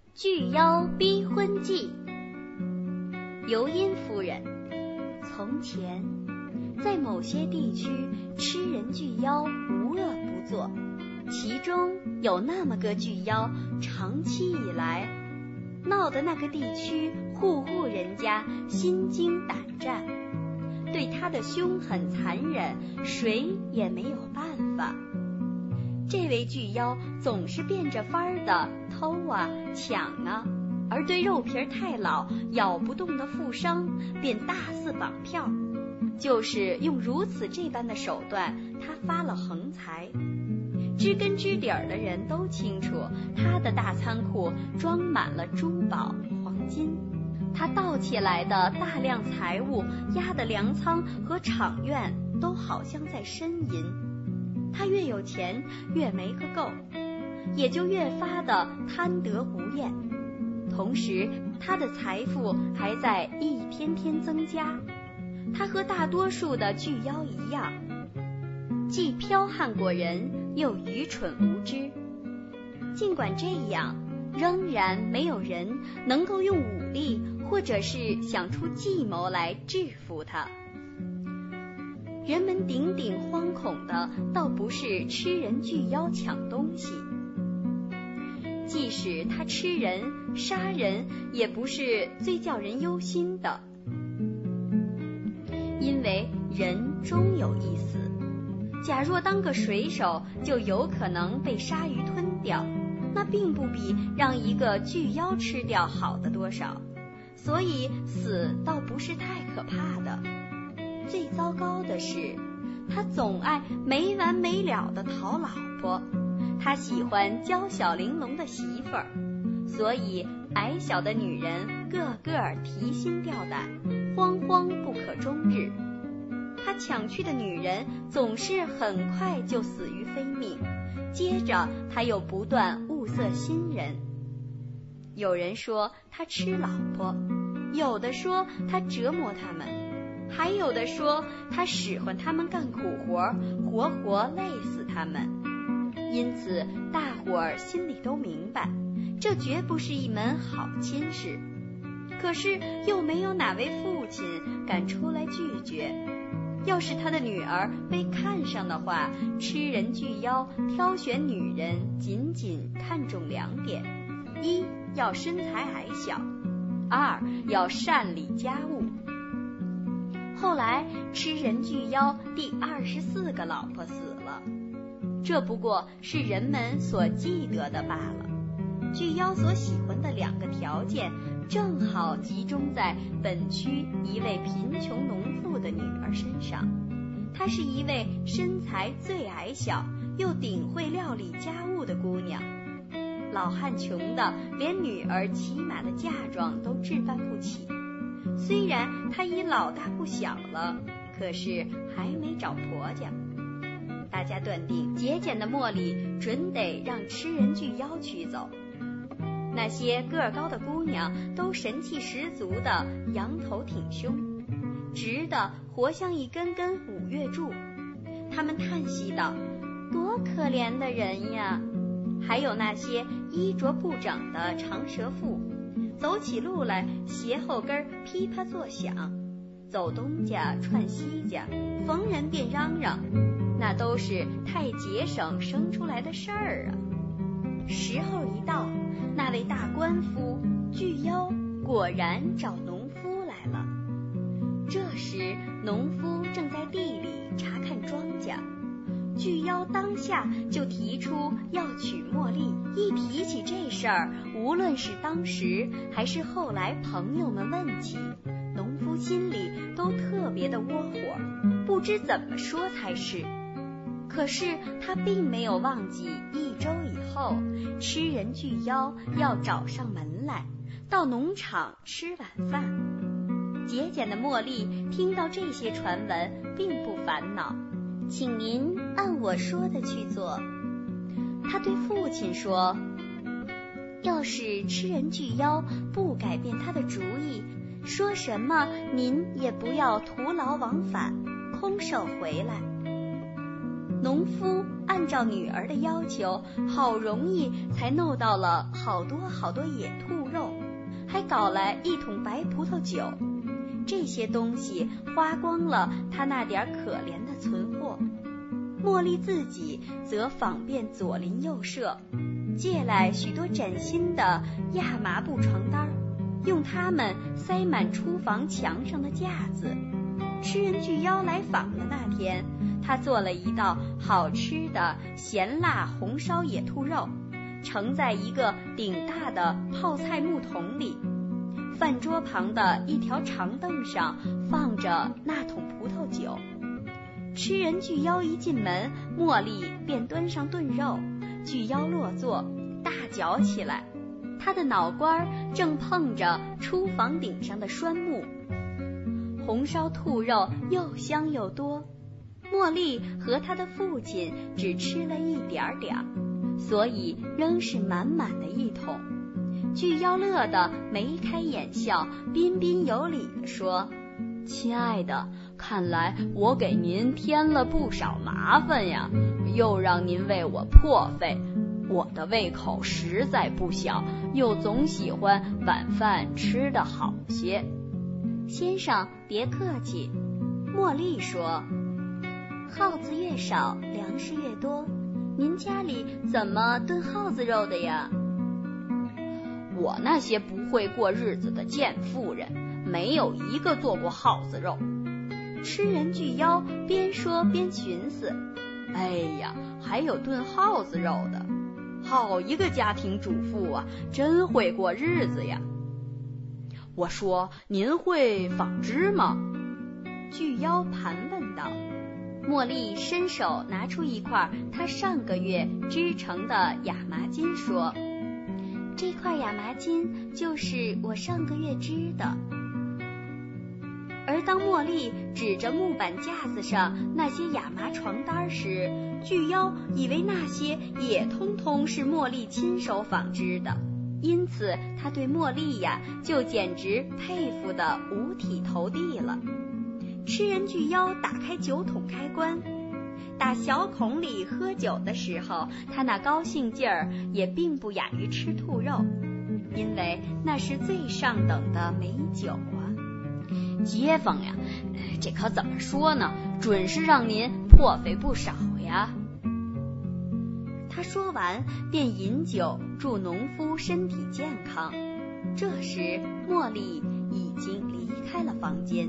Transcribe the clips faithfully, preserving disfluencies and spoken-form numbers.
巨妖逼婚记。尤因夫人，从前在某些地区，吃人巨妖无恶不作，其中有那么个巨妖，长期以来闹得那个地区户户人家心惊胆战，对他的凶狠残忍，谁也没有办法。这位巨妖总是变着法儿的偷啊抢啊，而对肉皮太老咬不动的富商便大肆绑票。就是用如此这般的手段，他发了横财。知根知底儿的人都清楚，他的大仓库装满了珠宝黄金，他盗窃来的大量财物压的粮仓和场院都好像在呻吟。他越有钱越没个够，也就越发的贪得无厌，同时他的财富还在一天天增加。他和大多数的巨妖一样，既剽悍过人，又愚蠢无知。尽管这样，仍然没有人能够用武力或者是想出计谋来制服他。人们顶顶惶恐的倒不是吃人巨妖抢东西，即使他吃人杀人，也不是最叫人忧心的，因为人终有一死。假若当个水手就有可能被鲨鱼吞掉，那并不比让一个巨妖吃掉好的多少，所以死倒不是太可怕的。最糟糕的是，他总爱没完没了的讨老婆，他喜欢娇小玲珑的媳妇儿，所以矮小的女人个个提心吊胆，惶惶不可终日。他抢去的女人总是很快就死于非命，接着他又不断物色新人。有人说他吃老婆，有的说他折磨他们，还有的说他使唤他们干苦活，活活累死他们。因此大伙儿心里都明白，这绝不是一门好亲事。可是又没有哪位父亲敢出来拒绝。要是他的女儿被看上的话，吃人巨妖挑选女人仅仅看重两点：一要身材矮小，二要善理家务。后来吃人巨妖第二十四个老婆死了，这不过是人们所记得的罢了。巨妖所喜欢的两个条件正好集中在本区一位贫穷农妇的女儿身上。她是一位身材最矮小又顶会料理家务的姑娘，老汉穷的连女儿起码的嫁妆都置办不起。虽然她已老大不小了，可是还没找婆家。大家断定节俭的茉莉准得让吃人巨妖取走。那些个儿高的姑娘都神气十足的仰头挺胸，直的活像一根根五月柱。她们叹息道：多可怜的人呀！还有那些衣着不整的长舌妇，走起路来鞋后跟噼啪作响，走东家串西家，逢人便嚷嚷，那都是太节省生出来的事儿啊。时候一到，那位大官夫巨妖果然找农夫来了。这时农夫正在地里查看庄稼，巨妖当下就提出要娶茉莉。一提起这事儿，无论是当时还是后来朋友们问起，农夫心里都特别的窝火，不知怎么说才是。可是他并没有忘记一周以后吃人巨妖要找上门来，到农场吃晚饭。节俭的茉莉听到这些传闻并不烦恼，请您按我说的去做。他对父亲说，要是吃人巨妖不改变他的主意，说什么您也不要徒劳往返，空手回来。 农夫按照女儿的要求，好容易才弄到了好多好多野兔肉，还搞来一桶白葡萄酒。这些东西花光了他那点可怜的存货。茉莉自己则访遍左邻右舍，借来许多崭新的亚麻布床单，用它们塞满厨房墙上的架子。吃人巨妖来访的那天，他做了一道好吃的咸辣红烧野兔肉，盛在一个顶大的泡菜木桶里。饭桌旁的一条长凳上放着那桶葡萄酒。吃人巨妖一进门，茉莉便端上炖肉，巨妖落座大嚼起来，他的脑瓜正碰着厨房顶上的栓木。红烧兔肉又香又多，茉莉和他的父亲只吃了一点点，所以仍是满满的一桶。巨妖乐得眉开眼笑，彬彬有礼地说：亲爱的，看来我给您添了不少麻烦呀，又让您为我破费。我的胃口实在不小，又总喜欢晚饭吃得好些。先生别客气，茉莉说，耗子越少，粮食越多，您家里怎么炖耗子肉的呀？我那些不会过日子的贱妇人，没有一个做过耗子肉。吃人巨妖边说边寻思，哎呀，还有炖耗子肉的，好一个家庭主妇啊，真会过日子呀。我说，您会纺织吗？巨妖盘问道。茉莉伸手拿出一块她上个月织成的亚麻巾，说，这块亚麻巾就是我上个月织的。而当茉莉指着木板架子上那些亚麻床单时，巨妖以为那些也通通是茉莉亲手纺织的，因此他对茉莉呀就简直佩服得五体投地了。吃人巨妖打开酒桶开关，打小孔里喝酒的时候，他那高兴劲儿也并不亚于吃兔肉，因为那是最上等的美酒啊。街坊呀，这可怎么说呢，准是让您破费不少呀。他说完便饮酒祝农夫身体健康。这时茉莉已经离开了房间。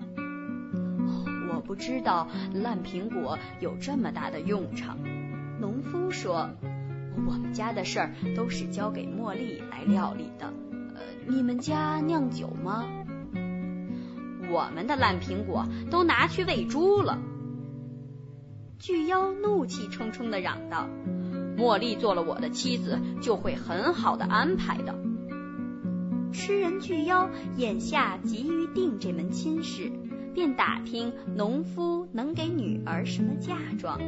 我不知道烂苹果有这么大的用场，农夫说，我们家的事儿都是交给茉莉来料理的。呃，你们家酿酒吗？我们的烂苹果都拿去喂猪了。巨妖怒气冲冲地嚷道，茉莉做了我的妻子，就会很好的安排的。吃人巨妖眼下急于定这门亲事，便打听农夫能给女儿什么嫁妆。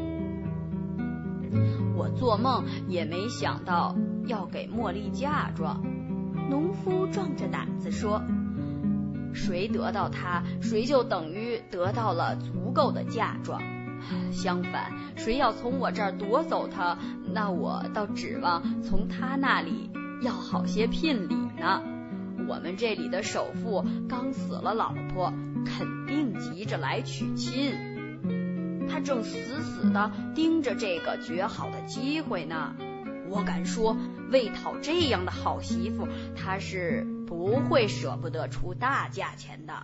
我做梦也没想到要给茉莉嫁妆。农夫壮着胆子说，谁得到她，谁就等于得到了足够的嫁妆。相反，谁要从我这儿夺走她，那我倒指望从她那里要好些聘礼呢。我们这里的首富刚死了老婆，肯定急着来娶亲，他正死死地盯着这个绝好的机会呢。我敢说，为讨这样的好媳妇，他是不会舍不得出大价钱的。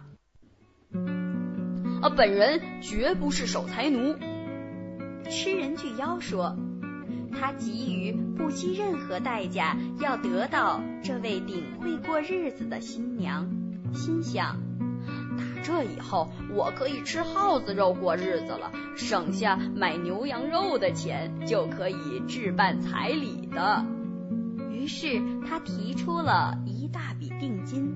啊，本人绝不是守财奴。吃人巨妖说，他急于不惜任何代价要得到这位顶会过日子的新娘，心想，打这以后我可以吃耗子肉过日子了，省下买牛羊肉的钱就可以置办彩礼的。于是他提出了一大笔定金。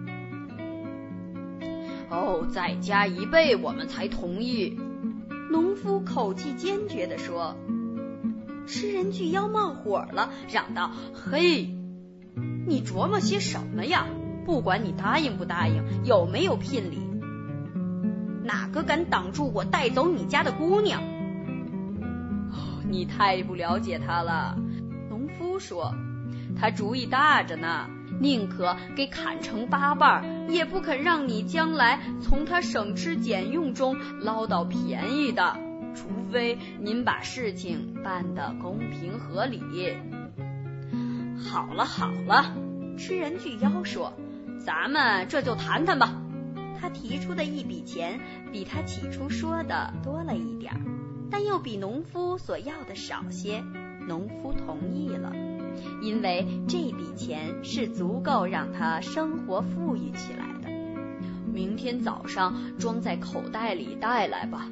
哦，再加一倍我们才同意。农夫口气坚决地说。吃人巨妖冒火了，嚷道，嘿，你琢磨些什么呀？不管你答应不答应，有没有聘礼，哪个敢挡住我带走你家的姑娘？ 你太不了解他了。农夫说，他主意大着呢，宁可给砍成八瓣，也不肯让你将来从他省吃俭用中捞到便宜的，除非您把事情办得公平合理。 好了好了，吃人巨妖说，咱们这就谈谈吧。他提出的一笔钱比他起初说的多了一点，但又比农夫所要的少些。农夫同意了，因为这笔钱是足够让他生活富裕起来的。 明天早上装在口袋里带来吧。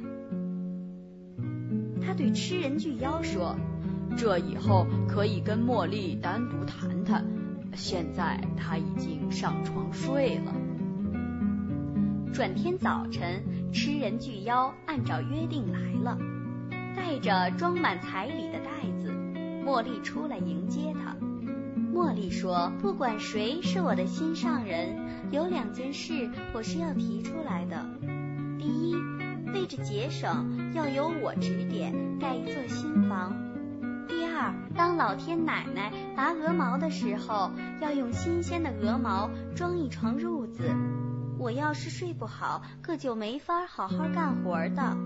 他对吃人巨妖说， 这以后可以跟茉莉单独谈谈，现在他已经上床睡了。 转天早晨，吃人巨妖按照约定来了，带着装满彩礼的袋子。茉莉出来迎接他。茉莉说，不管谁是我的心上人，有两件事我是要提出来的。第一，为着节省，要由我指点盖一座新房。第二，当老天奶奶拔鹅毛的时候，要用新鲜的鹅毛装一床褥子。我要是睡不好，可就没法好好干活的。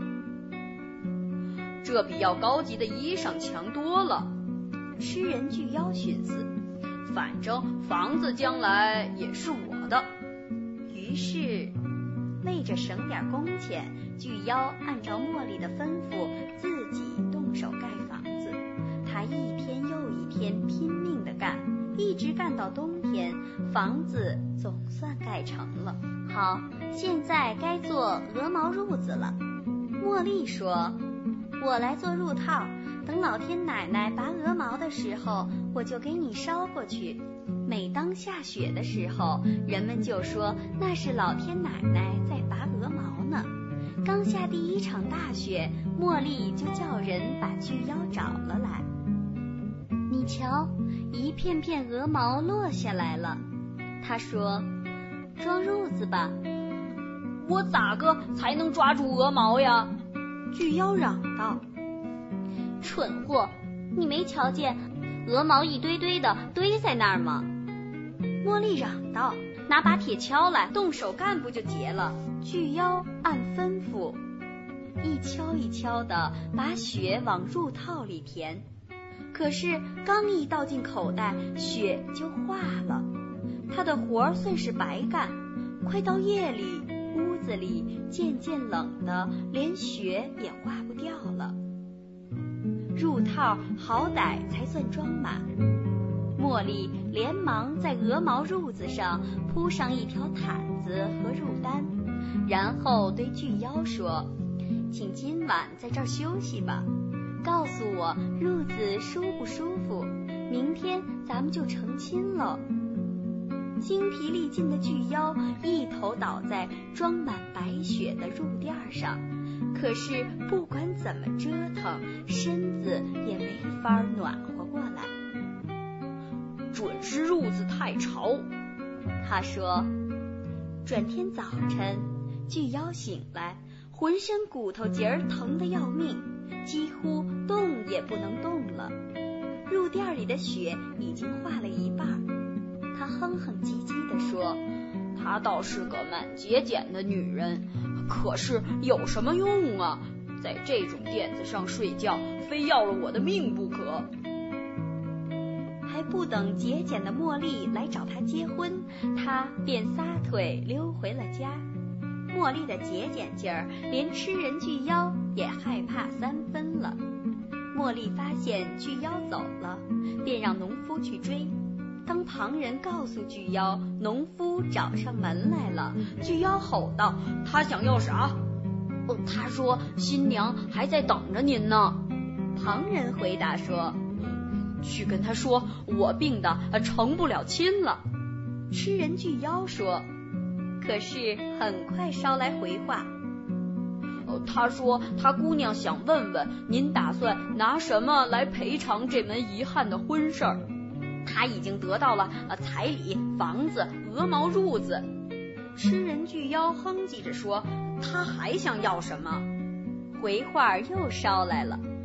这比要高级的衣裳强多了。 吃人巨妖寻思， 反正房子将来也是我的。 于是为着省点工钱，巨妖按照茉莉的吩咐，自己动手盖房子。他一天又一天拼命地干，一直干到冬天，房子总算盖成了。好，现在该做鹅毛褥子了。茉莉说，我来做褥套，等老天奶奶拔鹅毛的时候，我就给你捎过去。每当下雪的时候，人们就说那是老天奶奶在拔鹅毛呢。刚下第一场大雪，茉莉就叫人把巨妖找了来。你瞧，一片片鹅毛落下来了。他说，装褥子吧。 我咋个才能抓住鹅毛呀？ 巨妖嚷道。蠢货，你没瞧见鹅毛一堆堆的堆在那儿吗？茉莉嚷道，拿把铁锹来，动手干不就结了？巨妖按吩咐，一锹一锹的把雪往褥套里填。可是刚一倒进口袋，雪就化了。他的活算是白干。快到夜里，屋子里渐渐冷的，连雪也化不掉了。褥套好歹才算装满。茉莉连忙在鹅毛褥子上铺上一条毯子和褥单，然后对巨妖说，请今晚在这儿休息吧，告诉我褥子舒不舒服，明天咱们就成亲了。精疲力尽的巨妖一头倒在装满白雪的褥垫上，可是不管怎么折腾，身子也没法暖和过来。 准是褥子太潮， 他说。转天早晨，巨妖醒来，浑身骨头节儿疼得要命，几乎动也不能动了。褥垫里的雪已经化了一半。他哼哼唧唧地说， 她倒是个蛮节俭的女人，可是有什么用啊？在这种垫子上睡觉，非要了我的命不可。 还不等节俭的茉莉来找他结婚，他便撒腿溜回了家。茉莉的节俭劲儿，连吃人巨妖也害怕三分了。茉莉发现巨妖走了，便让农夫去追。当旁人告诉巨妖农夫找上门来了，巨妖吼道， 他想要啥？ 哦， 他说新娘还在等着您呢。 旁人回答说， 去跟他说我病的成不了亲了。 吃人巨妖说，可是很快捎来回话， 他说他姑娘想问问您打算拿什么来赔偿这门遗憾的婚事儿。他已经得到了彩礼、房子、鹅毛褥子。 吃人巨妖哼唧着说，他还想要什么？回话又捎来了，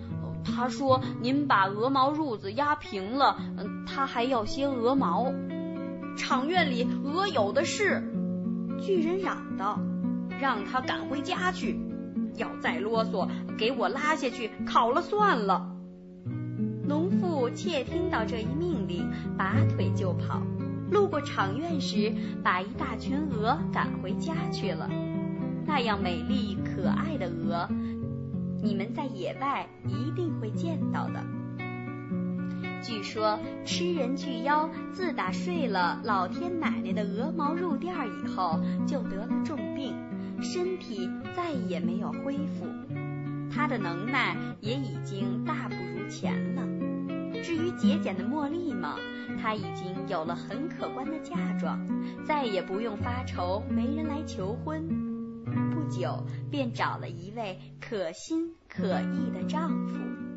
他说您把鹅毛褥子压平了，他还要些鹅毛。场院里鹅有的是。巨人嚷道，让他赶回家去，要再啰嗦，给我拉下去烤了算了。农妇窃听到这一命令，拔腿就跑，路过场院时，把一大群鹅赶回家去了。那样美丽可爱的鹅，你们在野外一定会见到的。据说吃人巨妖自打睡了老天奶奶的鹅毛褥垫以后，就得了重病，身体再也没有恢复。他的能耐也已经大不如前了。至于节俭的茉莉嘛，她已经有了很可观的嫁妆，再也不用发愁没人来求婚。不久便找了一位可心可义的丈夫。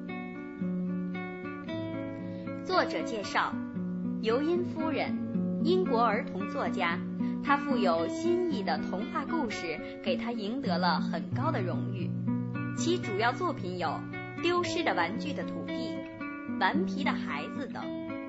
作者介绍，尤因夫人，英国儿童作家，她富有新意的童话故事给她赢得了很高的荣誉。其主要作品有《丢失的玩具的土地》、《顽皮的孩子》等。